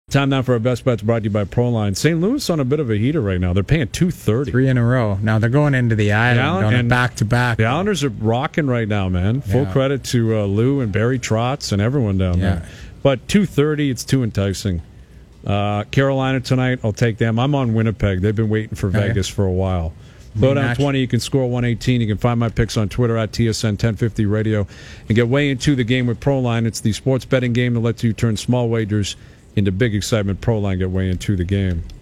Time now for our best bets brought to you by Proline. St. Louis on a bit of a heater right now. They're paying $2.30. 3 in a row. Now they're going into the island on a back-to-back. The Islanders are rocking right now, man. Full credit to Lou and Barry Trotz and everyone down there. But $2.30, it's too enticing. Carolina tonight, I'll take them. I'm on Winnipeg. They've been waiting for Vegas for a while. Throw down 20, you can score 118. You can find my picks on Twitter at TSN 1050 Radio and get way into the game with Proline. It's the sports betting game that lets you turn small wagers into big excitement. Proline, get way into the game.